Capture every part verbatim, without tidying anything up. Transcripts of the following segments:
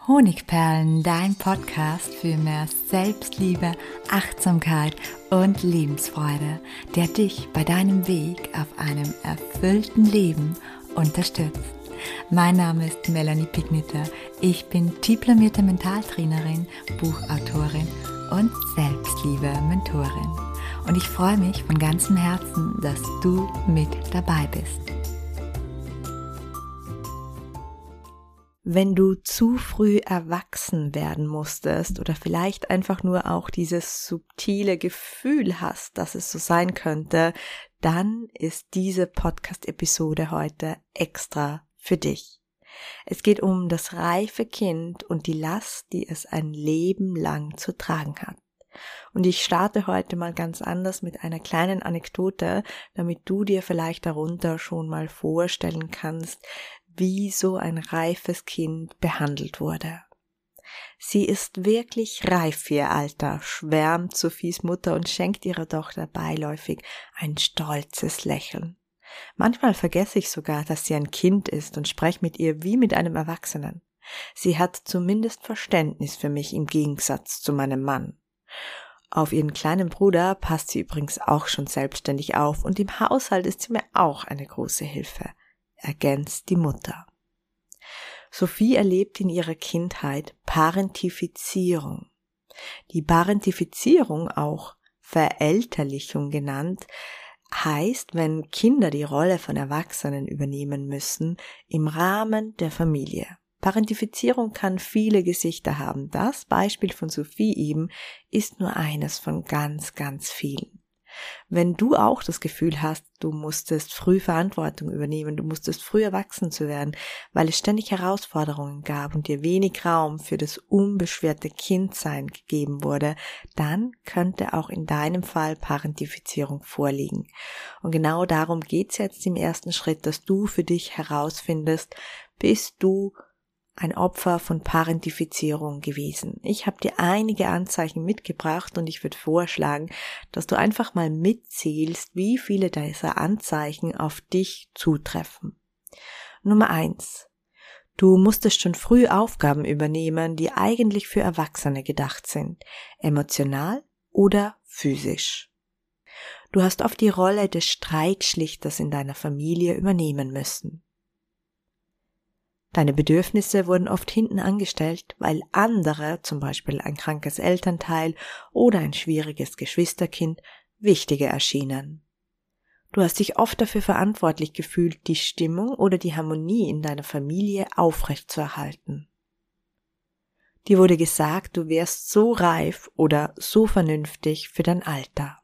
Honigperlen, dein Podcast für mehr Selbstliebe, Achtsamkeit und Lebensfreude, der dich bei deinem Weg auf einem erfüllten Leben unterstützt. Mein Name ist Melanie Pigniter. Ich bin diplomierte Mentaltrainerin, Buchautorin und Selbstliebe-Mentorin. Und ich freue mich von ganzem Herzen, dass du mit dabei bist. Wenn du zu früh erwachsen werden musstest oder vielleicht einfach nur auch dieses subtile Gefühl hast, dass es so sein könnte, dann ist diese Podcast-Episode heute extra für dich. Es geht um das reife Kind und die Last, die es ein Leben lang zu tragen hat. Und ich starte heute mal ganz anders mit einer kleinen Anekdote, damit du dir vielleicht darunter schon mal vorstellen kannst, wie so ein reifes Kind behandelt wurde. Sie ist wirklich reif für ihr Alter, schwärmt Sophies Mutter und schenkt ihrer Tochter beiläufig ein stolzes Lächeln. Manchmal vergesse ich sogar, dass sie ein Kind ist und spreche mit ihr wie mit einem Erwachsenen. Sie hat zumindest Verständnis für mich im Gegensatz zu meinem Mann. Auf ihren kleinen Bruder passt sie übrigens auch schon selbstständig auf und im Haushalt ist sie mir auch eine große Hilfe, ergänzt die Mutter. Sophie erlebt in ihrer Kindheit Parentifizierung. Die Parentifizierung, auch Verelterlichung genannt, heißt, wenn Kinder die Rolle von Erwachsenen übernehmen müssen im Rahmen der Familie. Parentifizierung kann viele Gesichter haben. Das Beispiel von Sophie eben ist nur eines von ganz, ganz vielen. Wenn du auch das Gefühl hast, du musstest früh Verantwortung übernehmen, du musstest früh erwachsen zu werden, weil es ständig Herausforderungen gab und dir wenig Raum für das unbeschwerte Kindsein gegeben wurde, dann könnte auch in deinem Fall Parentifizierung vorliegen. Und genau darum geht es jetzt im ersten Schritt, dass du für dich herausfindest, bist du ein Opfer von Parentifizierung gewesen. Ich habe dir einige Anzeichen mitgebracht und ich würde vorschlagen, dass du einfach mal mitzählst, wie viele dieser Anzeichen auf dich zutreffen. Nummer eins. Du musstest schon früh Aufgaben übernehmen, die eigentlich für Erwachsene gedacht sind, emotional oder physisch. Du hast oft die Rolle des Streitschlichters in deiner Familie übernehmen müssen. Deine Bedürfnisse wurden oft hinten angestellt, weil andere, zum Beispiel ein krankes Elternteil oder ein schwieriges Geschwisterkind, wichtiger erschienen. Du hast dich oft dafür verantwortlich gefühlt, die Stimmung oder die Harmonie in deiner Familie aufrechtzuerhalten. Dir wurde gesagt, du wärst so reif oder so vernünftig für dein Alter.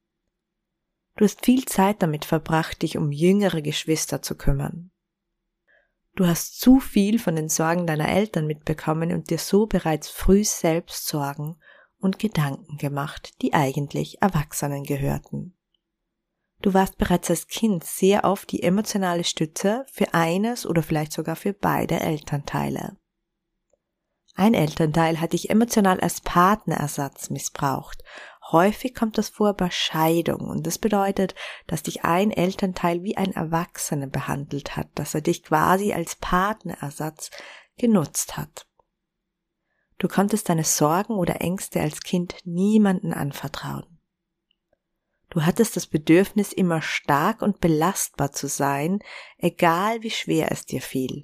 Du hast viel Zeit damit verbracht, dich um jüngere Geschwister zu kümmern. Du hast zu viel von den Sorgen deiner Eltern mitbekommen und dir so bereits früh selbst Sorgen und Gedanken gemacht, die eigentlich Erwachsenen gehörten. Du warst bereits als Kind sehr oft die emotionale Stütze für eines oder vielleicht sogar für beide Elternteile. Ein Elternteil hat dich emotional als Partnerersatz missbraucht. Häufig kommt das vor bei Scheidung und das bedeutet, dass dich ein Elternteil wie ein Erwachsener behandelt hat, dass er dich quasi als Partnerersatz genutzt hat. Du konntest deine Sorgen oder Ängste als Kind niemanden anvertrauen. Du hattest das Bedürfnis, immer stark und belastbar zu sein, egal wie schwer es dir fiel.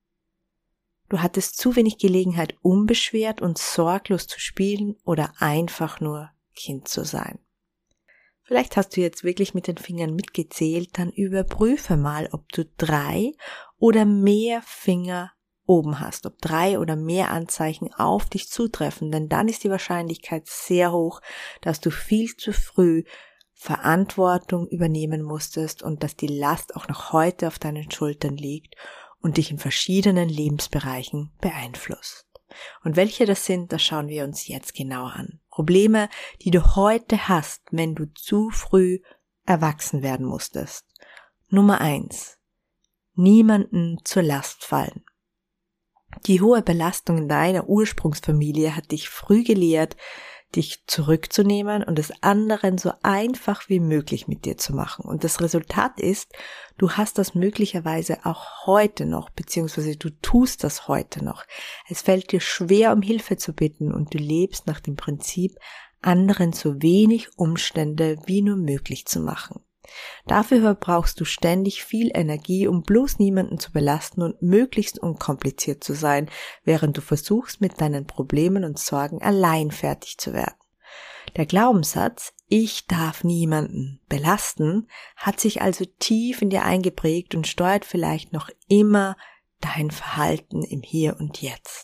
Du hattest zu wenig Gelegenheit, unbeschwert und sorglos zu spielen oder einfach nur Kind zu sein. Vielleicht hast du jetzt wirklich mit den Fingern mitgezählt, dann überprüfe mal, ob du drei oder mehr Finger oben hast, ob drei oder mehr Anzeichen auf dich zutreffen, denn dann ist die Wahrscheinlichkeit sehr hoch, dass du viel zu früh Verantwortung übernehmen musstest und dass die Last auch noch heute auf deinen Schultern liegt und dich in verschiedenen Lebensbereichen beeinflusst. Und welche das sind, das schauen wir uns jetzt genauer an. Probleme, die du heute hast, wenn du zu früh erwachsen werden musstest. Nummer eins. Niemanden zur Last fallen. Die hohe Belastung in deiner Ursprungsfamilie hat dich früh gelehrt, dich zurückzunehmen und es anderen so einfach wie möglich mit dir zu machen. Und das Resultat ist, du hast das möglicherweise auch heute noch, beziehungsweise du tust das heute noch. Es fällt dir schwer, um Hilfe zu bitten und du lebst nach dem Prinzip, anderen so wenig Umstände wie nur möglich zu machen. Dafür brauchst du ständig viel Energie, um bloß niemanden zu belasten und möglichst unkompliziert zu sein, während du versuchst, mit deinen Problemen und Sorgen allein fertig zu werden. Der Glaubenssatz, ich darf niemanden belasten, hat sich also tief in dir eingeprägt und steuert vielleicht noch immer dein Verhalten im Hier und Jetzt.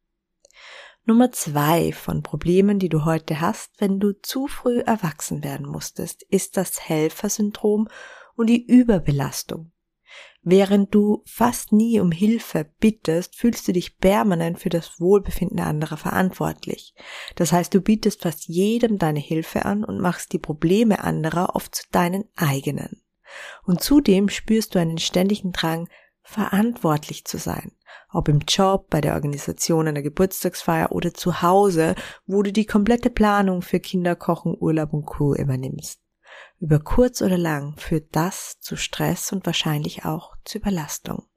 Nummer zwei von Problemen, die du heute hast, wenn du zu früh erwachsen werden musstest, ist das Helfersyndrom und die Überbelastung. Während du fast nie um Hilfe bittest, fühlst du dich permanent für das Wohlbefinden anderer verantwortlich. Das heißt, du bietest fast jedem deine Hilfe an und machst die Probleme anderer oft zu deinen eigenen. Und zudem spürst du einen ständigen Drang, verantwortlich zu sein. Ob im Job, bei der Organisation einer Geburtstagsfeier oder zu Hause, wo du die komplette Planung für Kinder, Kochen, Urlaub und Co. übernimmst. Über kurz oder lang führt das zu Stress und wahrscheinlich auch zu Überlastung.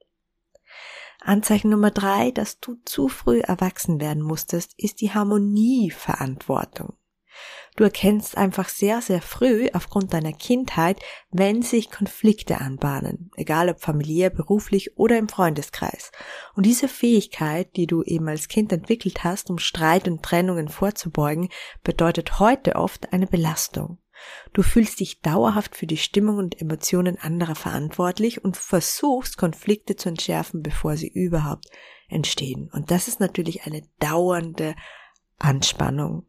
Anzeichen Nummer drei, dass du zu früh erwachsen werden musstest, ist die Harmonieverantwortung. Du erkennst einfach sehr, sehr früh aufgrund deiner Kindheit, wenn sich Konflikte anbahnen, egal ob familiär, beruflich oder im Freundeskreis. Und diese Fähigkeit, die du eben als Kind entwickelt hast, um Streit und Trennungen vorzubeugen, bedeutet heute oft eine Belastung. Du fühlst dich dauerhaft für die Stimmung und Emotionen anderer verantwortlich und versuchst, Konflikte zu entschärfen, bevor sie überhaupt entstehen. Und das ist natürlich eine dauernde Anspannung.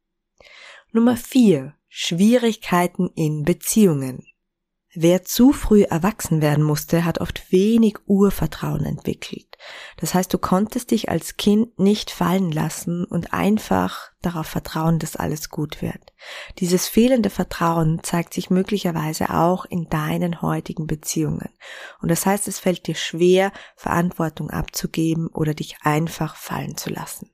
Nummer vier. Schwierigkeiten in Beziehungen. Wer zu früh erwachsen werden musste, hat oft wenig Urvertrauen entwickelt. Das heißt, du konntest dich als Kind nicht fallen lassen und einfach darauf vertrauen, dass alles gut wird. Dieses fehlende Vertrauen zeigt sich möglicherweise auch in deinen heutigen Beziehungen. Und das heißt, es fällt dir schwer, Verantwortung abzugeben oder dich einfach fallen zu lassen.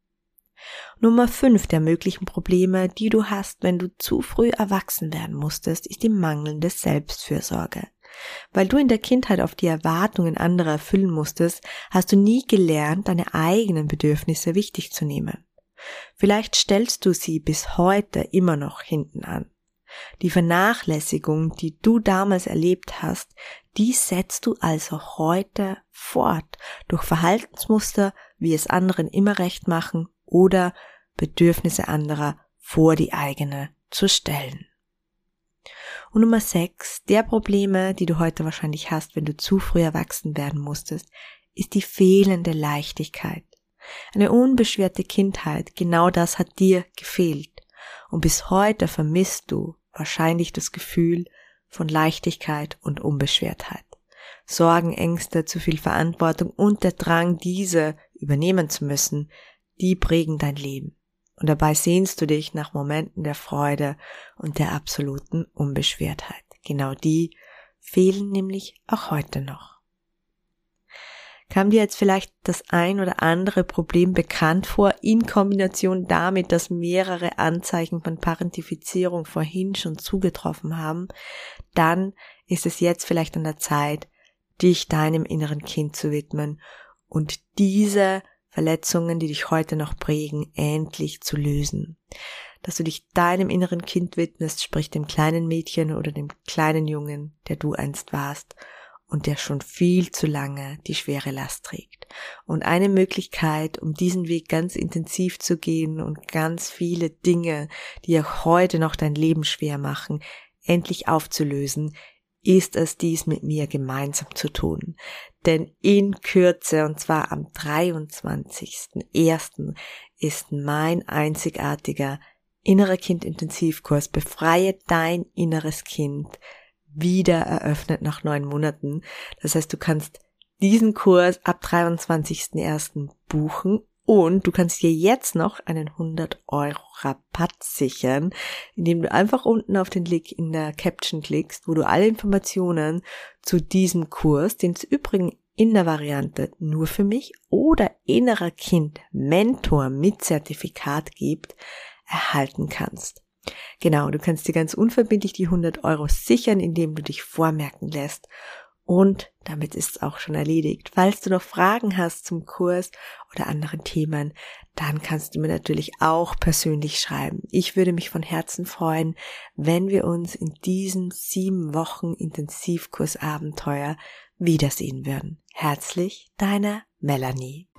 Nummer fünf der möglichen Probleme, die du hast, wenn du zu früh erwachsen werden musstest, ist die mangelnde Selbstfürsorge. Weil du in der Kindheit auf die Erwartungen anderer erfüllen musstest, hast du nie gelernt, deine eigenen Bedürfnisse wichtig zu nehmen. Vielleicht stellst du sie bis heute immer noch hinten an. Die Vernachlässigung, die du damals erlebt hast, die setzt du also heute fort durch Verhaltensmuster, wie es anderen immer recht machen oder Bedürfnisse anderer vor die eigene zu stellen. Und Nummer sechs, der Probleme, die du heute wahrscheinlich hast, wenn du zu früh erwachsen werden musstest, ist die fehlende Leichtigkeit. Eine unbeschwerte Kindheit, genau das hat dir gefehlt. Und bis heute vermisst du wahrscheinlich das Gefühl von Leichtigkeit und Unbeschwertheit. Sorgen, Ängste, zu viel Verantwortung und der Drang, diese übernehmen zu müssen, die prägen dein Leben. Und dabei sehnst du dich nach Momenten der Freude und der absoluten Unbeschwertheit. Genau die fehlen nämlich auch heute noch. Kam dir jetzt vielleicht das ein oder andere Problem bekannt vor, in Kombination damit, dass mehrere Anzeichen von Parentifizierung vorhin schon zugetroffen haben, dann ist es jetzt vielleicht an der Zeit, dich deinem inneren Kind zu widmen und diese Verletzungen, die dich heute noch prägen, endlich zu lösen. Dass du dich deinem inneren Kind widmest, sprich dem kleinen Mädchen oder dem kleinen Jungen, der du einst warst und der schon viel zu lange die schwere Last trägt. Und eine Möglichkeit, um diesen Weg ganz intensiv zu gehen und ganz viele Dinge, die auch heute noch dein Leben schwer machen, endlich aufzulösen, ist es, dies mit mir gemeinsam zu tun. Denn in Kürze, und zwar am dreiundzwanzigsten ersten ist mein einzigartiger innerer Kind-Intensivkurs Befreie dein inneres Kind wieder eröffnet nach neun Monaten. Das heißt, du kannst diesen Kurs ab dreiundzwanzigsten ersten buchen und du kannst dir jetzt noch einen hundert Euro Rabatt sichern, indem du einfach unten auf den Link in der Caption klickst, wo du alle Informationen zu diesem Kurs, den es übrigens in der Variante nur für mich oder innerer Kind Mentor mit Zertifikat gibt, erhalten kannst. Genau, du kannst dir ganz unverbindlich die hundert Euro sichern, indem du dich vormerken lässt. Und damit ist es auch schon erledigt. Falls du noch Fragen hast zum Kurs oder anderen Themen, dann kannst du mir natürlich auch persönlich schreiben. Ich würde mich von Herzen freuen, wenn wir uns in diesem sieben Wochen Intensivkursabenteuer wiedersehen würden. Herzlich, deine Melanie.